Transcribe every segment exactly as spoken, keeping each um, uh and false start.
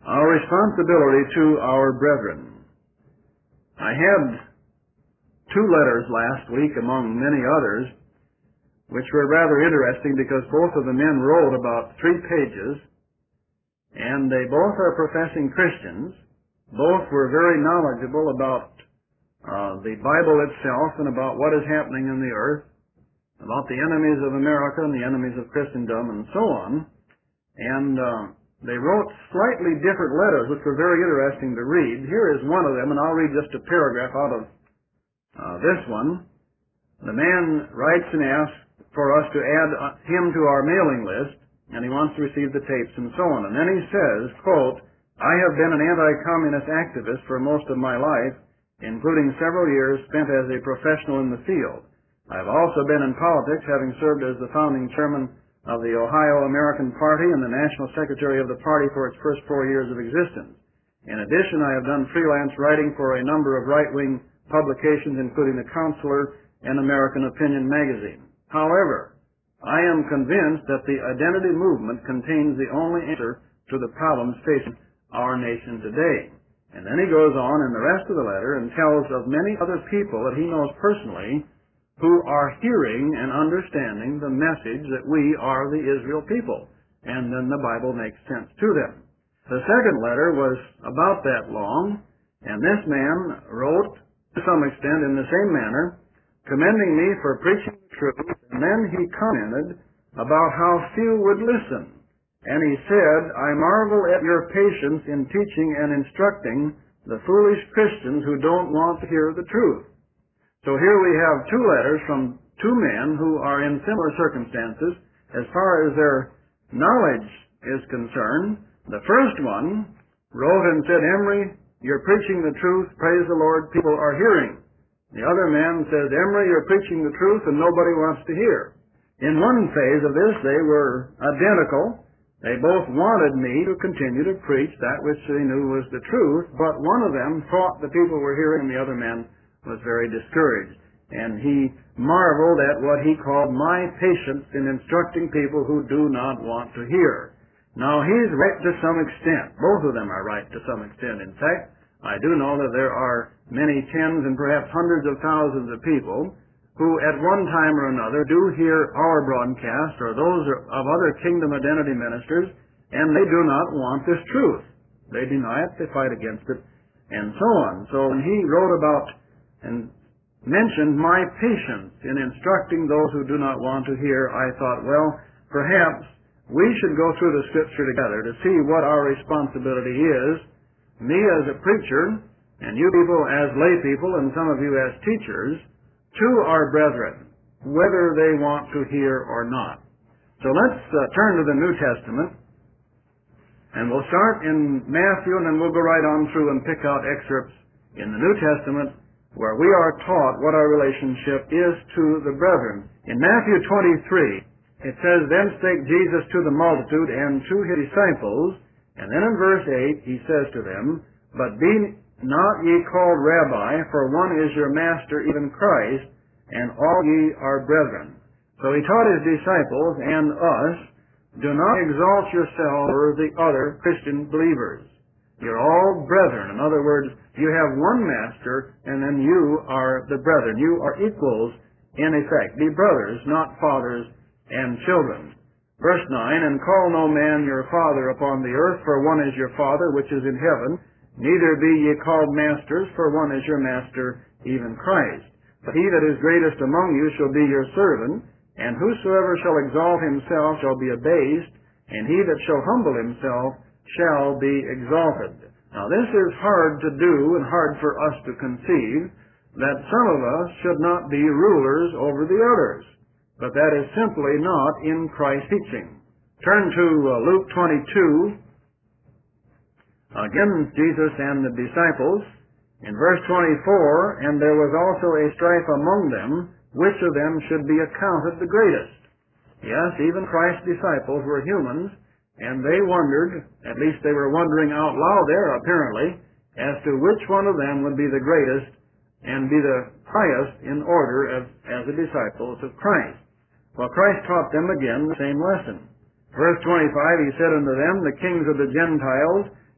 Our responsibility to our brethren. I had two letters last week among many others, which were rather interesting because both of the men wrote about three pages, and they both are professing Christians. Both were very knowledgeable about uh, the Bible itself and about what is happening in the earth, about the enemies of America and the enemies of Christendom and so on. And uh, they wrote slightly different letters, which were very interesting to read. Here is one of them, and I'll read just a paragraph out of uh, this one. The man writes and asks for us to add him to our mailing list, and he wants to receive the tapes and so on. And then he says, quote, I have been an anti-communist activist for most of my life, including several years spent as a professional in the field. I have also been in politics, having served as the founding chairman of the Ohio American Party and the national secretary of the party for its first four years of existence. In addition, I have done freelance writing for a number of right-wing publications, including the Counselor and American Opinion magazine. However, I am convinced that the identity movement contains the only answer to the problems facing our nation today. And then he goes on in the rest of the letter and tells of many other people that he knows personally who are hearing and understanding the message that we are the Israel people. And then the Bible makes sense to them. The second letter was about that long, and this man wrote, to some extent in the same manner, commending me for preaching the truth, and then he commented about how few would listen. And he said, I marvel at your patience in teaching and instructing the foolish Christians who don't want to hear the truth. So here we have two letters from two men who are in similar circumstances as far as their knowledge is concerned. The first one wrote and said, Emery, you're preaching the truth, praise the Lord, people are hearing. The other man says, Emery, you're preaching the truth and nobody wants to hear. In one phase of this, they were identical. They both wanted me to continue to preach that which they knew was the truth, but one of them thought the people were hearing and the other man was very discouraged. And he marveled at what he called my patience in instructing people who do not want to hear. Now, he's right to some extent. Both of them are right to some extent. In fact, I do know that there are many tens and perhaps hundreds of thousands of people who at one time or another do hear our broadcast or those of other kingdom identity ministers, and they do not want this truth. They deny it, they fight against it, and so on. So when he wrote about and mentioned my patience in instructing those who do not want to hear, I thought, well, perhaps we should go through the Scripture together to see what our responsibility is, me as a preacher, and you people as lay people, and some of you as teachers, to our brethren, whether they want to hear or not. So let's uh, turn to the New Testament, and we'll start in Matthew, and then we'll go right on through and pick out excerpts in the New Testament where we are taught what our relationship is to the brethren. In Matthew twenty-three, it says, Then spake Jesus to the multitude and to his disciples, and then in verse eight he says to them, But be not ye called Rabbi, for one is your master, even Christ, and all ye are brethren. So he taught his disciples and us, Do not exalt yourselves over the other Christian believers. You're all brethren. In other words, you have one master, and then you are the brethren. You are equals, in effect. Be brothers, not fathers and children. Verse nine, And call no man your father upon the earth, for one is your Father which is in heaven. Neither be ye called masters, for one is your master, even Christ. But he that is greatest among you shall be your servant, and whosoever shall exalt himself shall be abased, and he that shall humble himself shall be exalted. Now this is hard to do and hard for us to conceive, that some of us should not be rulers over the others. But that is simply not in Christ's teaching. Turn to uh, Luke twenty-two. Again, Jesus and the disciples. In verse twenty-four, And there was also a strife among them, which of them should be accounted the greatest. Yes, even Christ's disciples were humans, and they wondered, at least they were wondering out loud there apparently, as to which one of them would be the greatest and be the highest in order as, as the disciples of Christ. Well, Christ taught them again the same lesson. Verse twenty-five, He said unto them, The kings of the Gentiles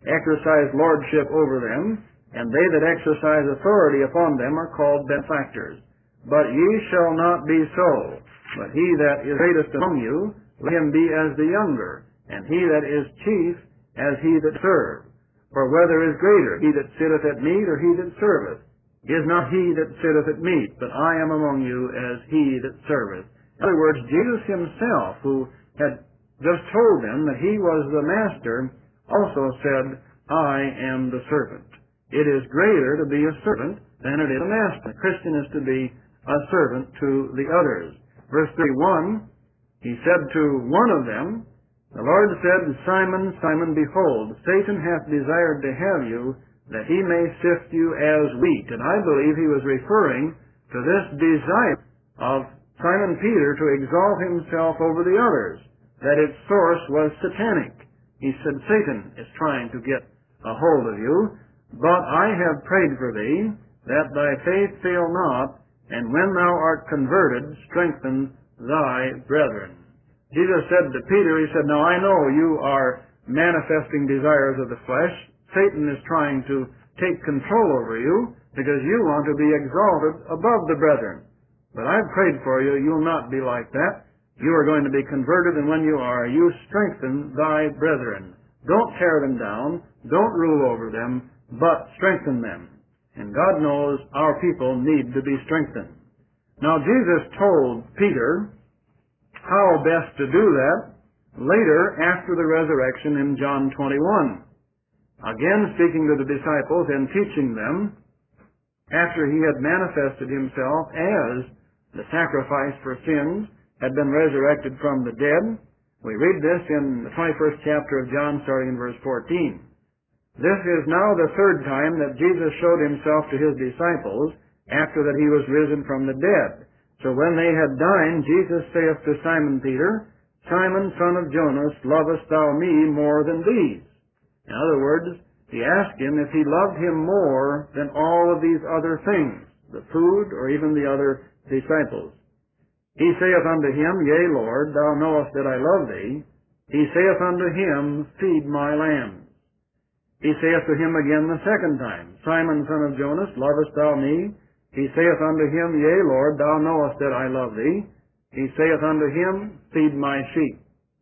exercise lordship over them, and they that exercise authority upon them are called benefactors. But ye shall not be so, but he that is greatest among you, let him be as the younger, and he that is chief as he that serveth. For whether is greater, he that sitteth at meat, or he that serveth? Is not he that sitteth at meat, but I am among you as he that serveth. In other words, Jesus himself, who had just told them that he was the master, also said, I am the servant. It is greater to be a servant than it is a master. A Christian is to be a servant to the others. Verse thirty-one, he said to one of them, the Lord said, Simon, Simon, behold, Satan hath desired to have you, that he may sift you as wheat. And I believe he was referring to this desire of Simon Peter to exalt himself over the others, that its source was satanic. He said, Satan is trying to get a hold of you, but I have prayed for thee, that thy faith fail not, and when thou art converted, strengthen thy brethren. Jesus said to Peter, he said, Now I know you are manifesting desires of the flesh. Satan is trying to take control over you because you want to be exalted above the brethren. But I've prayed for you, you'll not be like that. You are going to be converted, and when you are, you strengthen thy brethren. Don't tear them down, don't rule over them, but strengthen them. And God knows our people need to be strengthened. Now Jesus told Peter how best to do that later after the resurrection in John twenty-one. Again speaking to the disciples and teaching them after he had manifested himself as the sacrifice for sins, had been resurrected from the dead. We read this in the twenty-first chapter of John, starting in verse fourteen. This is now the third time that Jesus showed himself to his disciples after that he was risen from the dead. So when they had dined, Jesus saith to Simon Peter, Simon, son of Jonas, lovest thou me more than these? In other words, he asked him if he loved him more than all of these other things, the food or even the other disciples. He saith unto him, Yea, Lord, thou knowest that I love thee. He saith unto him, Feed my lambs. He saith to him again the second time, Simon, son of Jonas, lovest thou me? He saith unto him, Yea, Lord, thou knowest that I love thee. He saith unto him, Feed my sheep.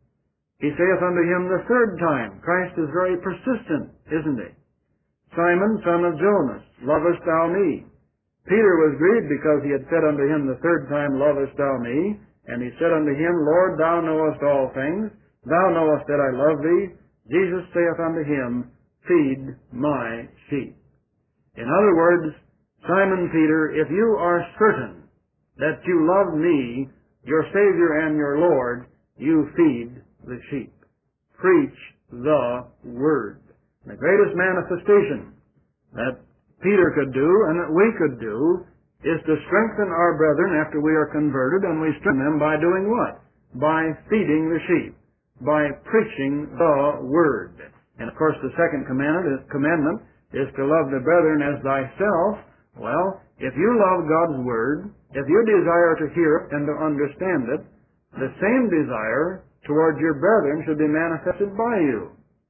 He saith unto him the third time. Christ is very persistent, isn't he? Simon, son of Jonas, lovest thou me? Peter was grieved because he had said unto him the third time, Lovest thou me? And he said unto him, Lord, thou knowest all things. Thou knowest that I love thee. Jesus saith unto him, Feed my sheep. In other words, Simon Peter, if you are certain that you love me, your Savior and your Lord, you feed the sheep. Preach the Word. The greatest manifestation that Peter could do and that we could do is to strengthen our brethren after we are converted, and we strengthen them by doing what? By feeding the sheep, by preaching the Word. And of course the second commandment commandment is to love the brethren as thyself. Well, if you love God's Word, if you desire to hear it and to understand it, the same desire toward your brethren should be manifested by you.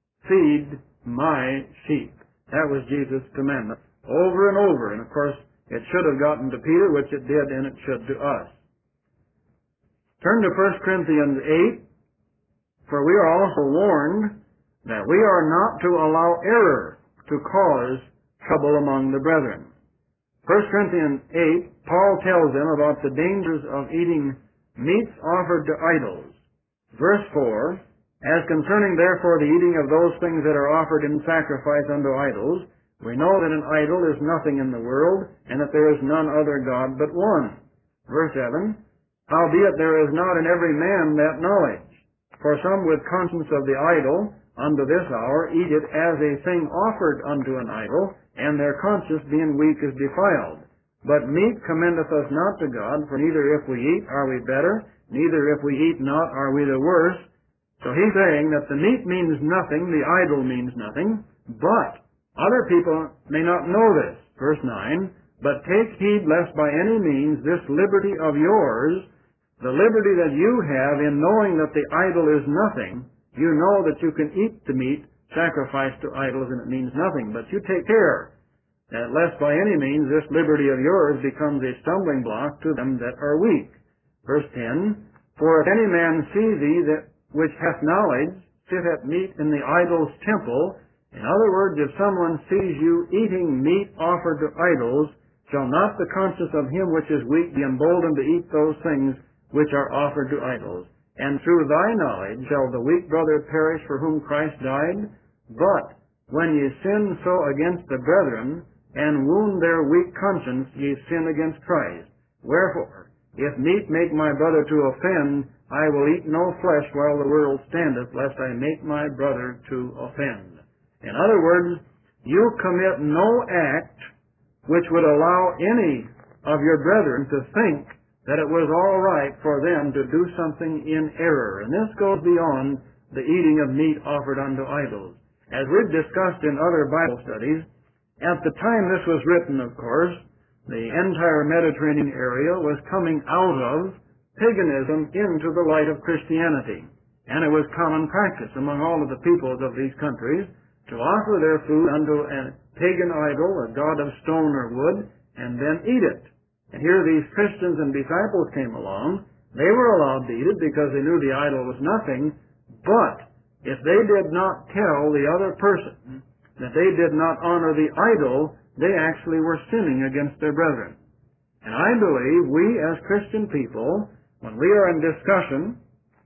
Feed my sheep. That was Jesus' commandment over and over. And of course, it should have gotten to Peter, which it did, and it should to us. Turn to First Corinthians eight, for we are also warned that we are not to allow error to cause trouble among the brethren. First Corinthians eight, Paul tells them about the dangers of eating meats offered to idols. Verse four, As concerning therefore the eating of those things that are offered in sacrifice unto idols, we know that an idol is nothing in the world, and that there is none other God but one. Verse seven, Howbeit there is not in every man that knowledge. For some with conscience of the idol unto this hour eat it as a thing offered unto an idol, and their conscience being weak is defiled. But meat commendeth us not to God, for neither if we eat are we better, neither if we eat not are we the worse. So he's saying that the meat means nothing, the idol means nothing, but other people may not know this. Verse nine, But take heed lest by any means this liberty of yours, the liberty that you have in knowing that the idol is nothing, you know that you can eat the meat sacrificed to idols and it means nothing. But you take care that lest by any means this liberty of yours becomes a stumbling block to them that are weak. Verse ten, for if any man see thee that which hath knowledge sit at meat in the idol's temple, in other words, if someone sees you eating meat offered to idols, shall not the conscience of him which is weak be emboldened to eat those things which are offered to idols? And through thy knowledge shall the weak brother perish for whom Christ died? But when ye sin so against the brethren, and wound their weak conscience, ye sin against Christ. Wherefore, if meat make my brother to offend, I will eat no flesh while the world standeth, lest I make my brother to offend. In other words, you commit no act which would allow any of your brethren to think that it was all right for them to do something in error. And this goes beyond the eating of meat offered unto idols. As we've discussed in other Bible studies, at the time this was written, of course, the entire Mediterranean area was coming out of paganism into the light of Christianity. And it was common practice among all of the peoples of these countries to offer their food unto a pagan idol, a god of stone or wood, and then eat it. And here these Christians and disciples came along. They were allowed to eat it because they knew the idol was nothing, but if they did not tell the other person that they did not honor the idol, they actually were sinning against their brethren. And I believe we as Christian people, when we are in discussion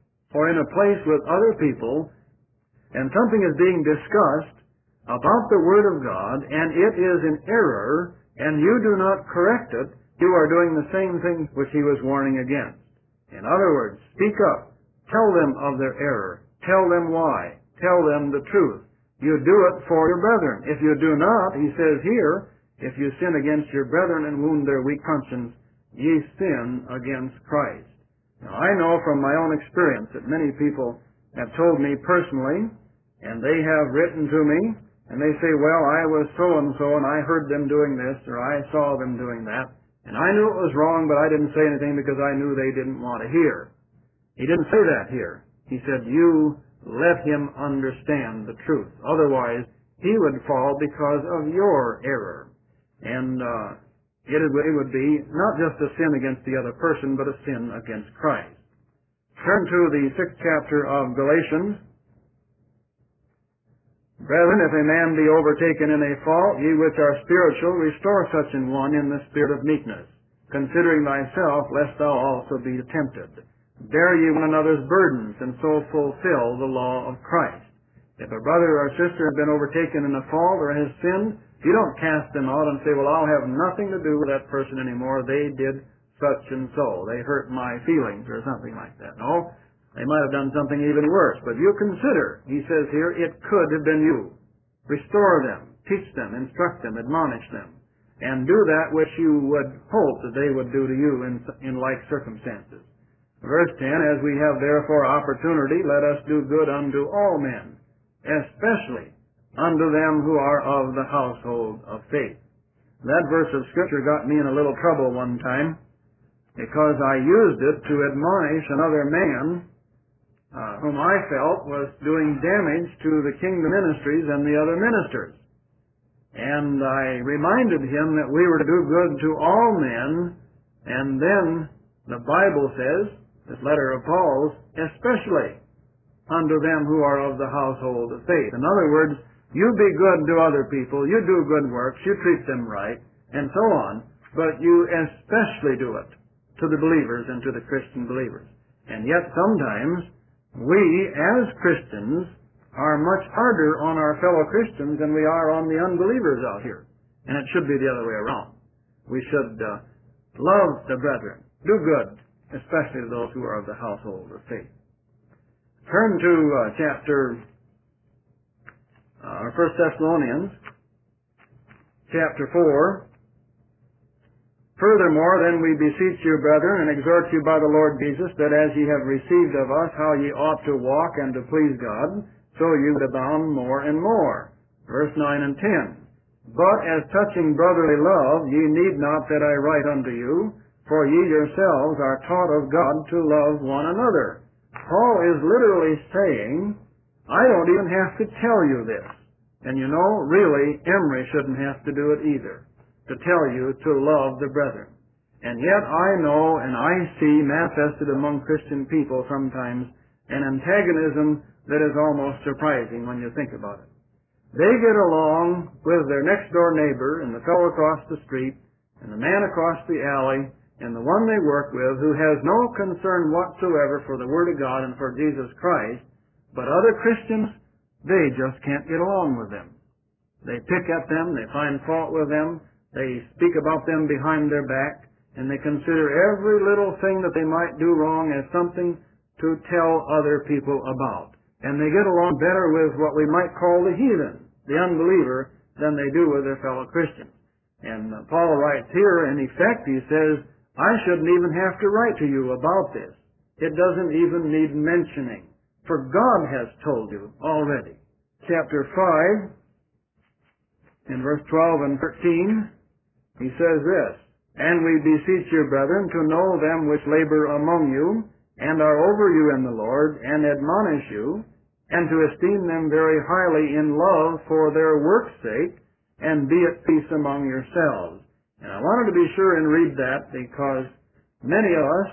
or in a place with other people, and something is being discussed about the Word of God, and it is in error, and you do not correct it, you are doing the same thing which he was warning against. In other words, speak up. Tell them of their error. Tell them why. Tell them the truth. You do it for your brethren. If you do not, he says here, if you sin against your brethren and wound their weak conscience, ye sin against Christ. Now, I know from my own experience that many people have told me personally, and they have written to me, and they say, well, I was so-and-so, and I heard them doing this, or I saw them doing that, and I knew it was wrong, but I didn't say anything because I knew they didn't want to hear. He didn't say that here. He said, you let him understand the truth. Otherwise, he would fall because of your error. And uh, it, it would be not just a sin against the other person, but a sin against Christ. Turn to the sixth chapter of Galatians. Brethren, if a man be overtaken in a fault, ye which are spiritual, restore such an one in the spirit of meekness, considering thyself, lest thou also be tempted. Bear ye one another's burdens, and so fulfill the law of Christ. If a brother or sister has been overtaken in a fault or has sinned, you don't cast them out and say, well, I'll have nothing to do with that person anymore. They did such and so. They hurt my feelings or something like that. No. They might have done something even worse. But you consider, he says here, it could have been you. Restore them, teach them, instruct them, admonish them, and do that which you would hope that they would do to you in, in like circumstances. Verse ten, as we have therefore opportunity, let us do good unto all men, especially unto them who are of the household of faith. That verse of Scripture got me in a little trouble one time because I used it to admonish another man Uh, whom I felt was doing damage to the kingdom ministries and the other ministers. And I reminded him that we were to do good to all men, and then the Bible says, this letter of Paul's, especially unto them who are of the household of faith. In other words, you be good to other people, you do good works, you treat them right, and so on, but you especially do it to the believers and to the Christian believers. And yet sometimes we, as Christians, are much harder on our fellow Christians than we are on the unbelievers out here. And it should be the other way around. We should uh, love the brethren, do good, especially to those who are of the household of faith. Turn to uh, chapter, uh, First Thessalonians, chapter four. Furthermore, then we beseech you, brethren, and exhort you by the Lord Jesus, that as ye have received of us how ye ought to walk and to please God, so ye would abound more and more. Verse nine and ten. But as touching brotherly love, ye need not that I write unto you, for ye yourselves are taught of God to love one another. Paul is literally saying I don't even have to tell you this. And you know, really, Emery shouldn't have to do it either, to tell you to love the brethren. And yet I know and I see manifested among Christian people sometimes an antagonism that is almost surprising when you think about it. They get along with their next door neighbor and the fellow across the street and the man across the alley and the one they work with who has no concern whatsoever for the Word of God and for Jesus Christ, but other Christians, they just can't get along with them. They pick at them, they find fault with them, they speak about them behind their back, and they consider every little thing that they might do wrong as something to tell other people about. And they get along better with what we might call the heathen, the unbeliever, than they do with their fellow Christians. And uh, Paul writes here, in effect, he says, I shouldn't even have to write to you about this. It doesn't even need mentioning, for God has told you already. Chapter five, in verse twelve and thirteen, he says this, And we beseech you, brethren, to know them which labor among you, and are over you in the Lord, and admonish you, and to esteem them very highly in love for their work's sake, and be at peace among yourselves. And I wanted to be sure and read that because many of us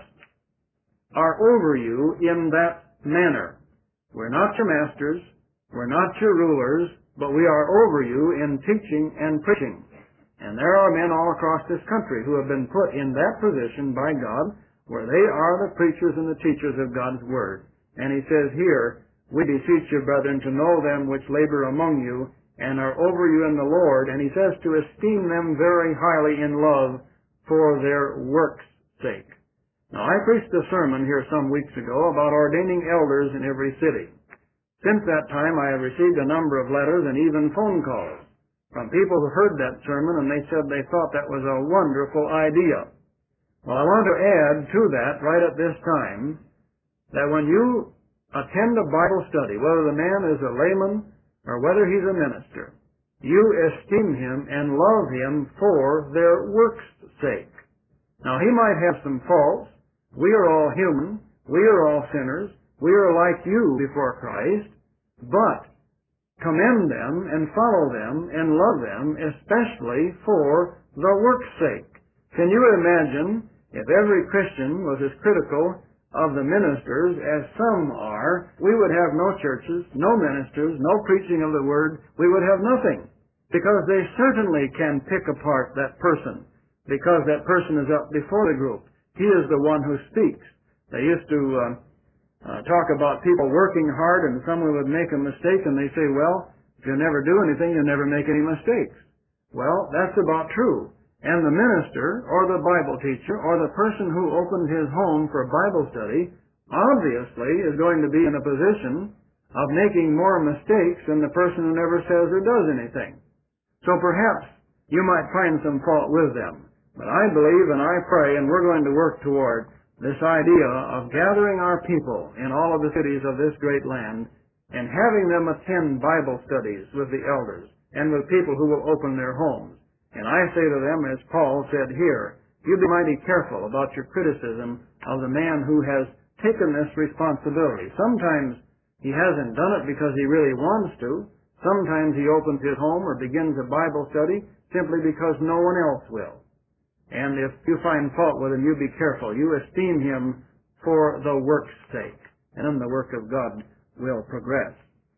are over you in that manner. We're not your masters, we're not your rulers, but we are over you in teaching and preaching. And there are men all across this country who have been put in that position by God, where they are the preachers and the teachers of God's Word. And he says here, we beseech you, brethren, to know them which labor among you, and are over you in the Lord. And he says to esteem them very highly in love for their work's sake. Now, I preached a sermon here some weeks ago about ordaining elders in every city. Since that time, I have received a number of letters and even phone calls from people who heard that sermon, and they said they thought that was a wonderful idea. Well, I want to add to that right at this time that when you attend a Bible study, whether the man is a layman or whether he's a minister, you esteem him and love him for their work's sake. Now, he might have some faults. We are all human. We are all sinners. We are like you before Christ. But commend them and follow them and love them, especially for the work's sake. Can you imagine if every Christian was as critical of the ministers as some are? We would have no churches, no ministers, no preaching of the Word. We would have nothing, because they certainly can pick apart that person, because that person is up before the group. He is the one who speaks. They used to uh, uh, talk about people working hard, and someone would make a mistake, and they say, well, if you never do anything, you never make any mistakes. Well, that's about true. And the minister, or the Bible teacher, or the person who opens his home for Bible study, obviously is going to be in a position of making more mistakes than the person who never says or does anything. So perhaps you might find some fault with them. But I believe and I pray, and we're going to work toward this idea of gathering our people in all of the cities of this great land and having them attend Bible studies with the elders and with people who will open their homes. And I say to them, as Paul said here, you be mighty careful about your criticism of the man who has taken this responsibility. Sometimes he hasn't done it because he really wants to. Sometimes he opens his home or begins a Bible study simply because no one else will. And if you find fault with him, you be careful. You esteem him for the work's sake, and then the work of God will progress.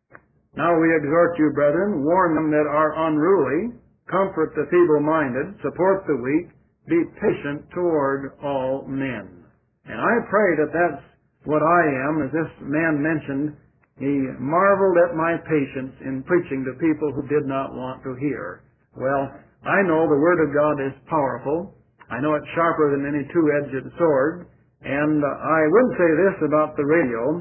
Now we exhort you, brethren, warn them that are unruly, comfort the feeble-minded, support the weak, be patient toward all men. And I pray that that's what I am. As this man mentioned, he marveled at my patience in preaching to people who did not want to hear. Well, I know the Word of God is powerful. I know it's sharper than any two-edged sword. And I would say this about the radio.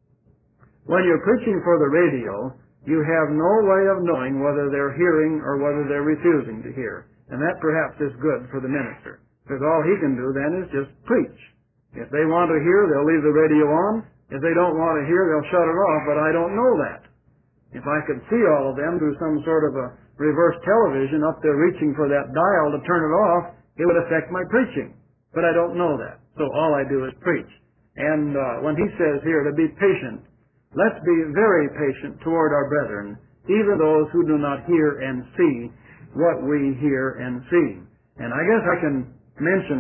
When you're preaching for the radio, you have no way of knowing whether they're hearing or whether they're refusing to hear. And that perhaps is good for the minister, because all he can do then is just preach. If they want to hear, they'll leave the radio on. If they don't want to hear, they'll shut it off, but I don't know that. If I could see all of them through some sort of a reverse television up there reaching for that dial to turn it off, it would affect my preaching. But I don't know that. So all I do is preach. And uh, when he says here to be patient, Let's be very patient toward our brethren, even those who do not hear and see what we hear and see. And I guess I can mention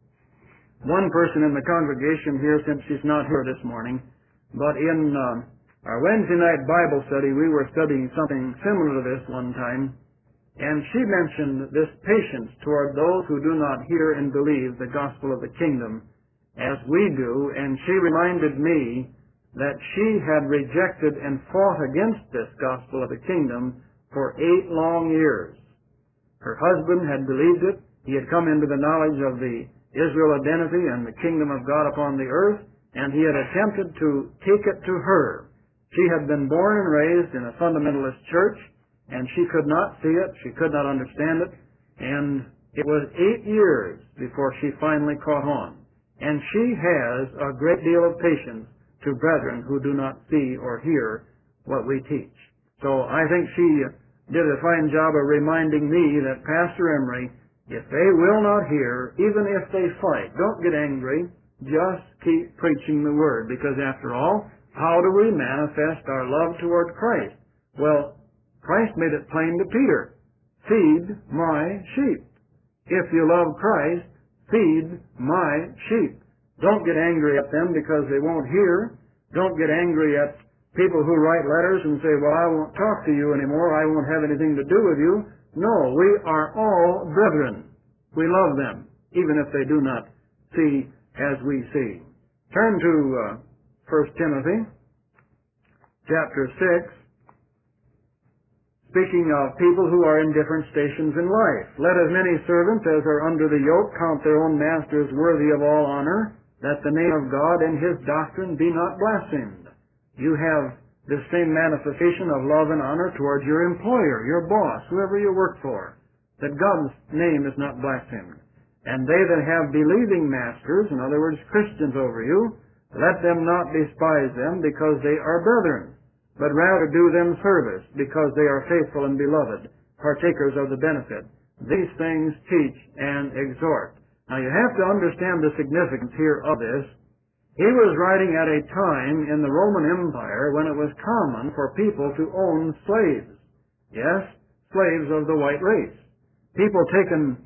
one person in the congregation here, since she's not here this morning, but in uh, our Wednesday night Bible study, we were studying something similar to this one time, and she mentioned this patience toward those who do not hear and believe the gospel of the kingdom as we do, and she reminded me that she had rejected and fought against this gospel of the kingdom for eight long years. Her husband had believed it. He had come into the knowledge of the Israel identity and the kingdom of God upon the earth, and he had attempted to take it to her. She had been born and raised in a fundamentalist church, and she could not see it, she could not understand it, and it was eight years before she finally caught on. And she has a great deal of patience to brethren who do not see or hear what we teach. So I think she did a fine job of reminding me that Pastor Emery, if they will not hear, even if they fight, don't get angry, just keep preaching the Word, because after all, how do we manifest our love toward Christ? Well, Christ made it plain to Peter, feed my sheep. If you love Christ, feed my sheep. Don't get angry at them because they won't hear. Don't get angry at people who write letters and say, well, I won't talk to you anymore, I won't have anything to do with you. No, we are all brethren. We love them, even if they do not see as we see. Turn to uh, First Timothy, chapter six, speaking of people who are in different stations in life. Let as many servants as are under the yoke count their own masters worthy of all honor, that the name of God and His doctrine be not blasphemed. You have the same manifestation of love and honor towards your employer, your boss, whoever you work for, that God's name is not blasphemed. And they that have believing masters, in other words, Christians over you, let them not despise them because they are brethren, but rather do them service because they are faithful and beloved, partakers of the benefit. These things teach and exhort. Now you have to understand the significance here of this. He was writing at a time in the Roman Empire when it was common for people to own slaves. Yes, slaves of the white race. People taken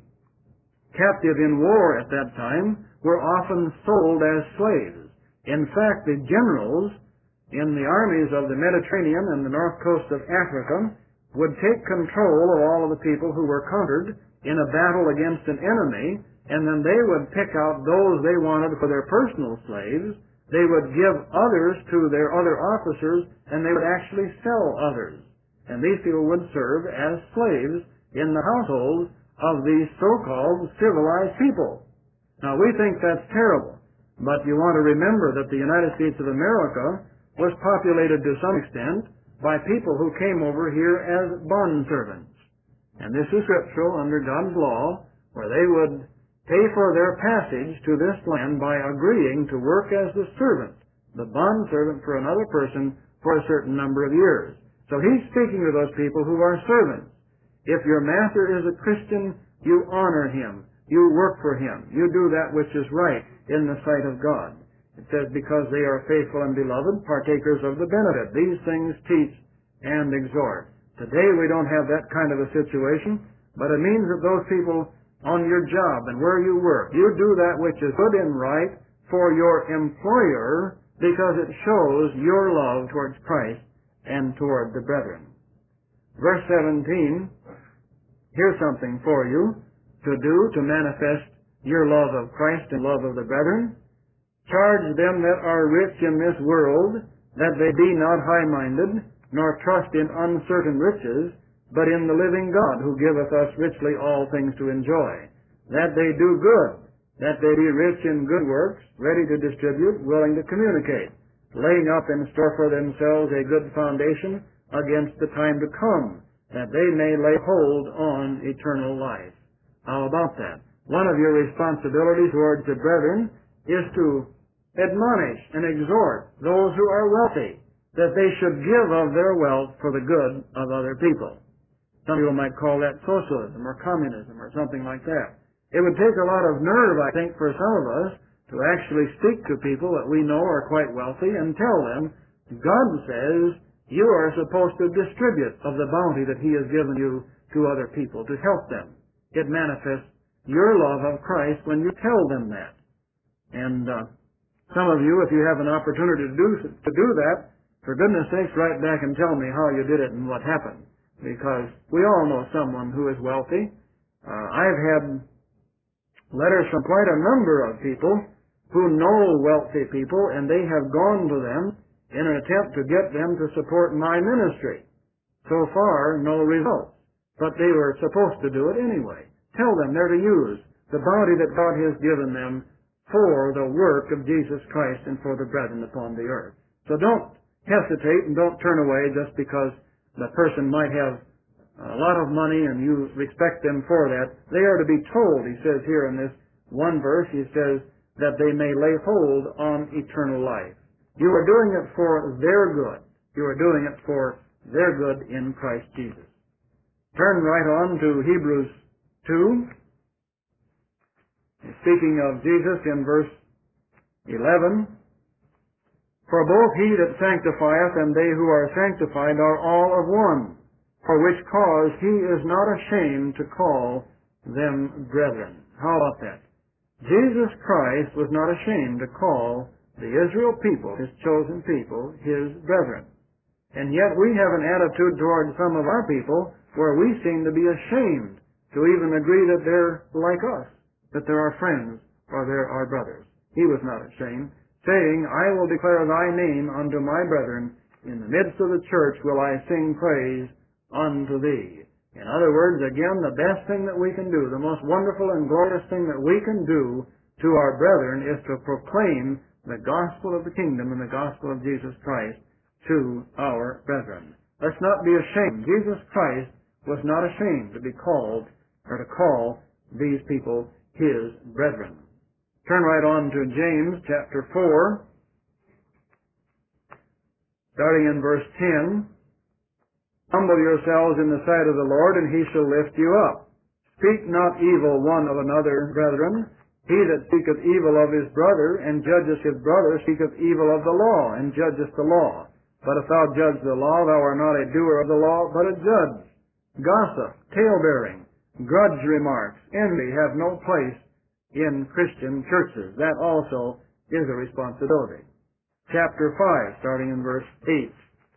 captive in war at that time were often sold as slaves. In fact, the generals in the armies of the Mediterranean and the north coast of Africa would take control of all of the people who were conquered in a battle against an enemy, and then they would pick out those they wanted for their personal slaves. They would give others to their other officers, and they would actually sell others. And these people would serve as slaves in the households of these so-called civilized people. Now, we think that's terrible, but you want to remember that the United States of America was populated to some extent by people who came over here as bondservants. And this is scriptural under God's law, where they would pay for their passage to this land by agreeing to work as the servant, the bondservant for another person for a certain number of years. So he's speaking to those people who are servants. If your master is a Christian, you honor him. You work for him. You do that which is right in the sight of God. It says, because they are faithful and beloved, partakers of the benefit. These things teach and exhort. Today we don't have that kind of a situation, but it means that those people on your job and where you work, you do that which is good and right for your employer because it shows your love towards Christ and toward the brethren. Verse seventeen, here's something for you to do to manifest your love of Christ and love of the brethren. Charge them that are rich in this world, that they be not high-minded, nor trust in uncertain riches, but in the living God, who giveth us richly all things to enjoy. That they do good, that they be rich in good works, ready to distribute, willing to communicate, laying up in store for themselves a good foundation against the time to come, that they may lay hold on eternal life. How about that? One of your responsibilities towards the brethren is to admonish and exhort those who are wealthy, that they should give of their wealth for the good of other people. Some people might call that socialism or communism or something like that. It would take a lot of nerve, I think, for some of us to actually speak to people that we know are quite wealthy and tell them God says you are supposed to distribute of the bounty that He has given you to other people, to help them. It manifests your love of Christ when you tell them that. And uh, some of you, if you have an opportunity to do, to do that, for goodness sakes, write back and tell me how you did it and what happened. Because we all know someone who is wealthy. Uh, I've had letters from quite a number of people who know wealthy people, and they have gone to them in an attempt to get them to support my ministry. So far, no results. But they were supposed to do it anyway. Tell them they're to use the bounty that God has given them for the work of Jesus Christ and for the brethren upon the earth. So don't hesitate and don't turn away just because the person might have a lot of money and you respect them for that. They are to be told, he says here in this one verse, he says, that they may lay hold on eternal life. You are doing it for their good. You are doing it for their good in Christ Jesus. Turn right on to Hebrews two. Speaking of Jesus in verse eleven, for both he that sanctifieth and they who are sanctified are all of one, for which cause he is not ashamed to call them brethren. How about that? Jesus Christ was not ashamed to call the Israel people, his chosen people, his brethren. And yet we have an attitude toward some of our people where we seem to be ashamed to even agree that they're like us, that they're our friends or they're our brothers. He was not ashamed, saying, I will declare thy name unto my brethren. In the midst of the church will I sing praise unto thee. In other words, again, the best thing that we can do, the most wonderful and glorious thing that we can do to our brethren is to proclaim the gospel of the kingdom and the gospel of Jesus Christ to our brethren. Let's not be ashamed. Jesus Christ was not ashamed to be called or to call these people his brethren. Turn right on to James chapter four, starting in verse ten. Humble yourselves in the sight of the Lord, and he shall lift you up. Speak not evil one of another, brethren. He that speaketh evil of his brother, and judgeth his brother, speaketh evil of the law, and judgeth the law. But if thou judge the law, thou art not a doer of the law, but a judge. Gossip, tale-bearing, grudge remarks, envy have no place in Christian churches. That also is a responsibility. Chapter five, starting in verse eight.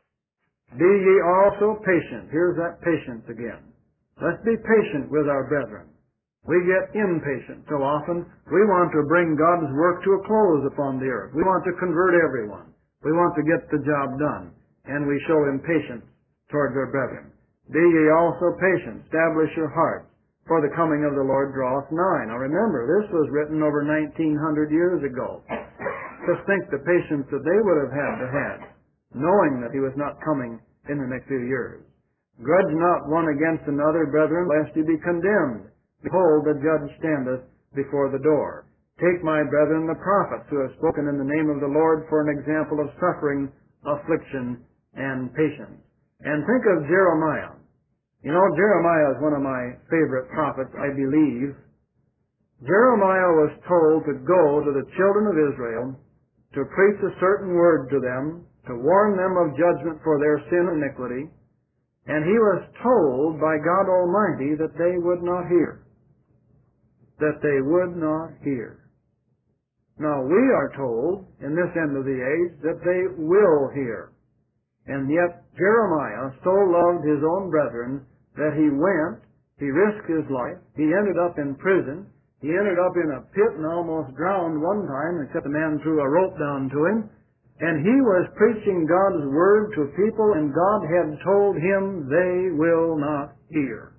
Be ye also patient. Here's that patience again. Let's be patient with our brethren. We get impatient so often. We want to bring God's work to a close upon the earth. We want to convert everyone. We want to get the job done. And we show impatience towards our brethren. Be ye also patient. Establish your hearts, for the coming of the Lord draweth nigh. Now remember, this was written over nineteen hundred years ago. Just think the patience that they would have had to have, knowing that he was not coming in the next few years. Grudge not one against another, brethren, lest ye be condemned. Behold, the judge standeth before the door. Take my brethren the prophets, who have spoken in the name of the Lord, for an example of suffering, affliction, and patience. And think of Jeremiah. You know, Jeremiah is one of my favorite prophets, I believe. Jeremiah was told to go to the children of Israel to preach a certain word to them, to warn them of judgment for their sin and iniquity, and he was told by God Almighty that they would not hear. That they would not hear. Now we are told in this end of the age that they will hear. And yet Jeremiah so loved his own brethren that he went, he risked his life, he ended up in prison, he ended up in a pit and almost drowned one time, except a man threw a rope down to him. And he was preaching God's word to people, and God had told him they will not hear.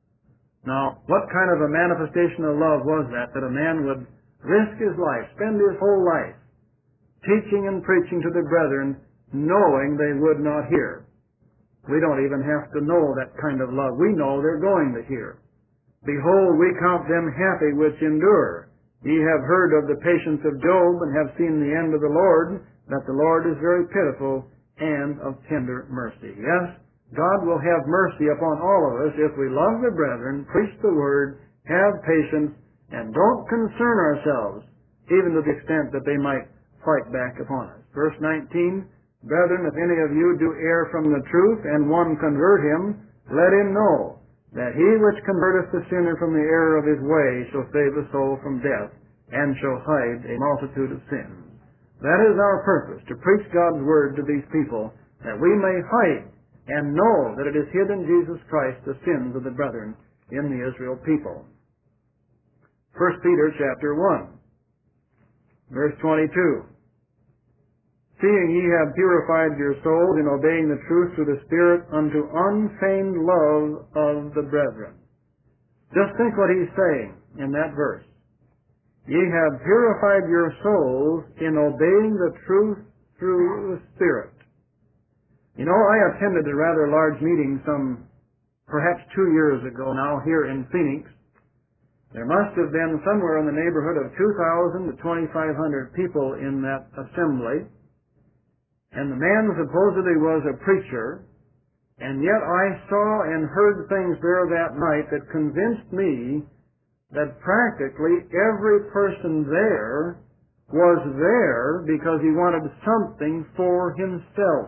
Now, what kind of a manifestation of love was that, that a man would risk his life, spend his whole life, teaching and preaching to the brethren, knowing they would not hear? We don't even have to know that kind of love. We know they're going to hear. Behold, we count them happy which endure. Ye have heard of the patience of Job, and have seen the end of the Lord, that the Lord is very pitiful and of tender mercy. Yes, God will have mercy upon all of us if we love the brethren, preach the word, have patience, and don't concern ourselves, even to the extent that they might fight back upon us. Verse nineteen, Brethren, if any of you do err from the truth, and one convert him, let him know that he which converteth the sinner from the error of his way shall save the soul from death, and shall hide a multitude of sins. That is our purpose, to preach God's word to these people, that we may hide and know that it is hid in Jesus Christ the sins of the brethren in the Israel people. First Peter chapter one, verse twenty-two. Seeing ye have purified your souls in obeying the truth through the Spirit unto unfeigned love of the brethren. Just think what he's saying in that verse. Ye have purified your souls in obeying the truth through the Spirit. You know, I attended a rather large meeting some perhaps two years ago now here in Phoenix. There must have been somewhere in the neighborhood of two thousand to twenty-five hundred people in that assembly. And the man supposedly was a preacher, and yet I saw and heard things there that night that convinced me that practically every person there was there because he wanted something for himself.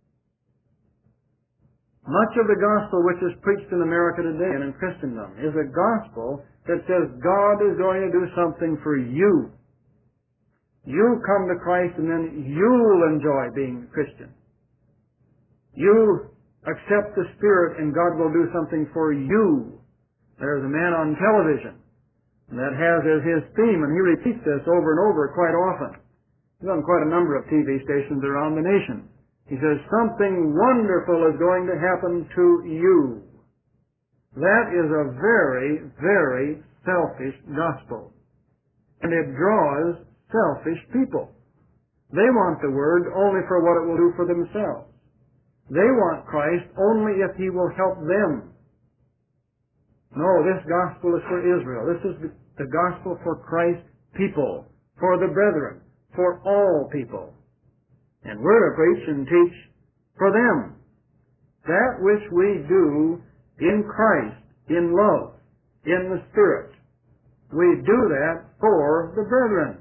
Much of the gospel which is preached in America today and in Christendom is a gospel that says God is going to do something for you. You come to Christ and then you'll enjoy being a Christian. You accept the Spirit and God will do something for you. There's a man on television that has as his theme, and he repeats this over and over quite often. He's on quite a number of T V stations around the nation. He says, something wonderful is going to happen to you. That is a very, very selfish gospel. And it draws selfish people. They want the Word only for what it will do for themselves. They want Christ only if He will help them. No, this gospel is for Israel. This is the, the gospel for Christ's people, for the brethren, for all people. And we're to preach and teach for them. That which we do in Christ, in love, in the Spirit. We do that for the brethren.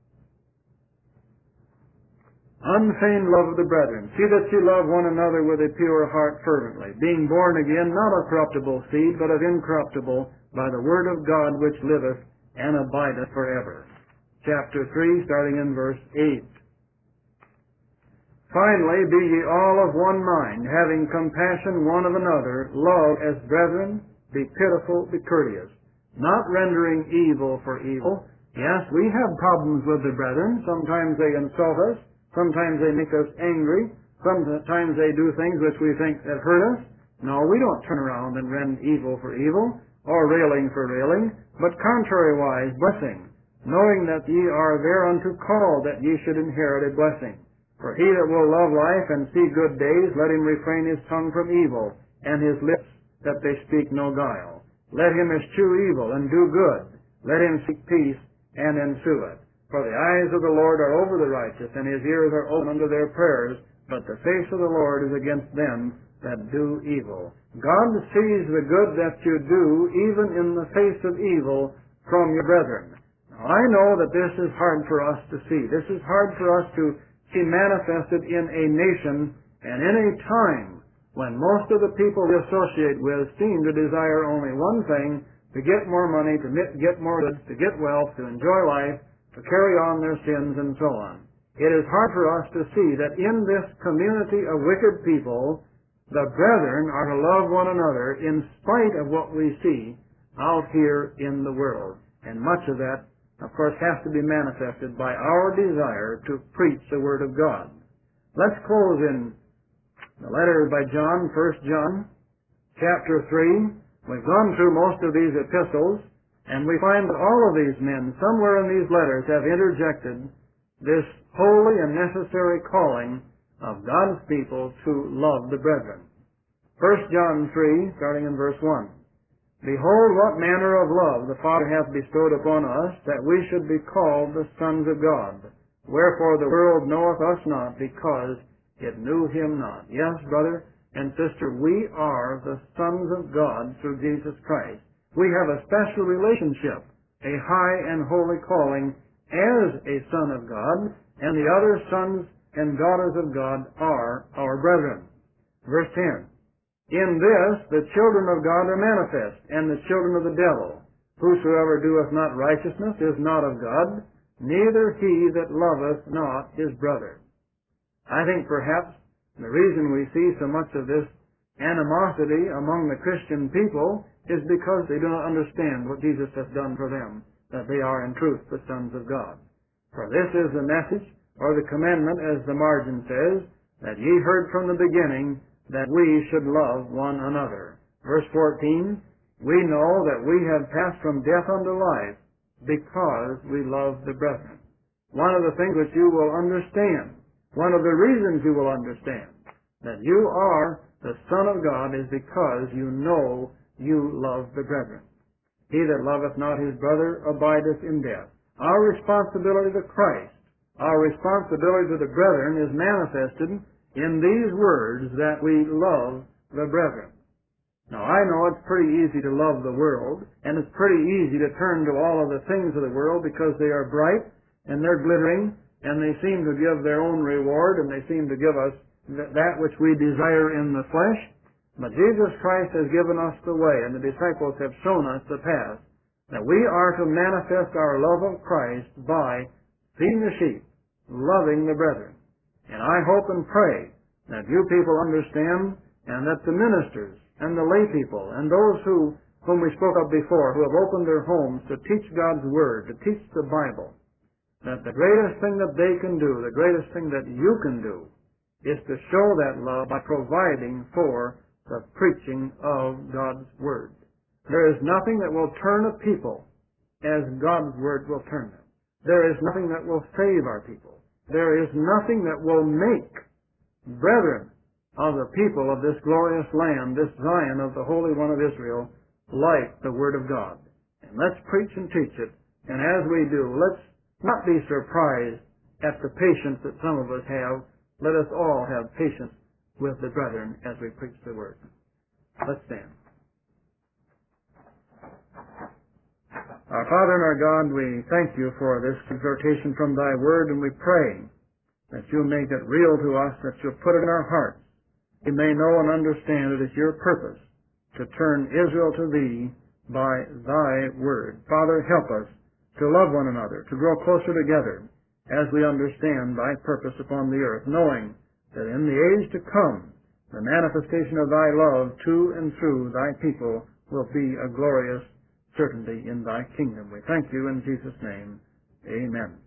Unfeigned love of the brethren. See that you love one another with a pure heart fervently, being born again, not of corruptible seed, but of incorruptible, by the word of God which liveth and abideth forever. Chapter three, starting in verse eight. Finally, be ye all of one mind, having compassion one of another, love as brethren, be pitiful, be courteous, not rendering evil for evil. Yes, we have problems with the brethren. Sometimes they insult us. Sometimes they make us angry. Sometimes they do things which we think that hurt us. No, we don't turn around and rend evil for evil, or railing for railing, but contrariwise blessing, knowing that ye are thereunto called, that ye should inherit a blessing. For he that will love life and see good days, let him refrain his tongue from evil, and his lips that they speak no guile. Let him eschew evil and do good. Let him seek peace and ensue it. For the eyes of the Lord are over the righteous, and his ears are open unto their prayers, but the face of the Lord is against them that do evil. God sees the good that you do, even in the face of evil, from your brethren. Now, I know that this is hard for us to see. This is hard for us to see manifested in a nation and in a time when most of the people we associate with seem to desire only one thing: to get more money, to get more goods, to get wealth, to enjoy life, to carry on their sins, and so on. It is hard for us to see that in this community of wicked people, the brethren are to love one another in spite of what we see out here in the world. And much of that, of course, has to be manifested by our desire to preach the Word of God. Let's close in the letter by John, First John, chapter three. We've gone through most of these epistles, and we find that all of these men, somewhere in these letters, have interjected this holy and necessary calling of God's people to love the brethren. First John three, starting in verse one. Behold, what manner of love the Father hath bestowed upon us, that we should be called the sons of God. Wherefore the world knoweth us not, because it knew him not. Yes, brother and sister, we are the sons of God through Jesus Christ. We have a special relationship, a high and holy calling as a son of God, and the other sons and daughters of God are our brethren. Verse ten. In this the children of God are manifest, and the children of the devil. Whosoever doeth not righteousness is not of God, neither he that loveth not his brother. I think perhaps the reason we see so much of this animosity among the Christian people is because they do not understand what Jesus has done for them, that they are in truth the sons of God. For this is the message, or the commandment, as the margin says, that ye heard from the beginning, that we should love one another. Verse fourteen, we know that we have passed from death unto life because we love the brethren. One of the things which you will understand, one of the reasons you will understand that you are the Son of God is because you know you love the brethren. He that loveth not his brother abideth in death. Our responsibility to Christ, our responsibility to the brethren is manifested in these words that we love the brethren. Now, I know it's pretty easy to love the world, and it's pretty easy to turn to all of the things of the world because they are bright, and they're glittering, and they seem to give their own reward, and they seem to give us th- that which we desire in the flesh. But Jesus Christ has given us the way, and the disciples have shown us the path, that we are to manifest our love of Christ by feeding the sheep, loving the brethren. And I hope and pray that you people understand, and that the ministers and the lay people and those who whom we spoke of before, who have opened their homes to teach God's Word, to teach the Bible, that the greatest thing that they can do, the greatest thing that you can do, is to show that love by providing for the preaching of God's Word. There is nothing that will turn a people as God's Word will turn them. There is nothing that will save our people. There is nothing that will make brethren of the people of this glorious land, this Zion of the Holy One of Israel, like the Word of God. And let's preach and teach it. And as we do, let's not be surprised at the patience that some of us have. Let us all have patience with the brethren as we preach the Word. Let's stand. Our Father and our God, we thank you for this exhortation from thy Word, and we pray that you'll make it real to us, that you'll put it in our hearts. We may know and understand it is your purpose to turn Israel to thee by thy word. Father, help us to love one another, to grow closer together as we understand thy purpose upon the earth, knowing that in the age to come, the manifestation of thy love to and through thy people will be a glorious certainty in thy kingdom. We thank you in Jesus' name. Amen.